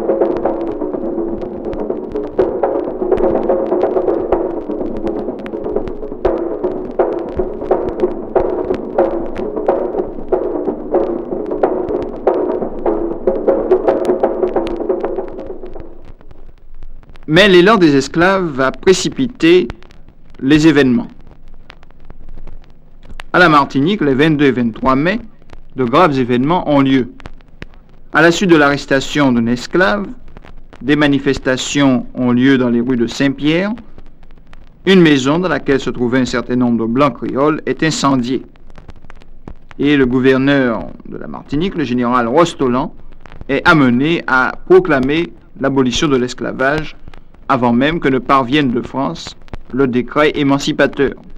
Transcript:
Mais l'élan des esclaves va précipiter les événements. À la Martinique, les 22 et 23 mai, de graves événements ont lieu. À la suite de l'arrestation d'un esclave, des manifestations ont lieu dans les rues de Saint-Pierre. Une maison dans laquelle se trouvait un certain nombre de blancs créoles est incendiée. Et le gouverneur de la Martinique, le général Rostolan, est amené à proclamer l'abolition de l'esclavage avant même que ne parvienne de France le décret émancipateur.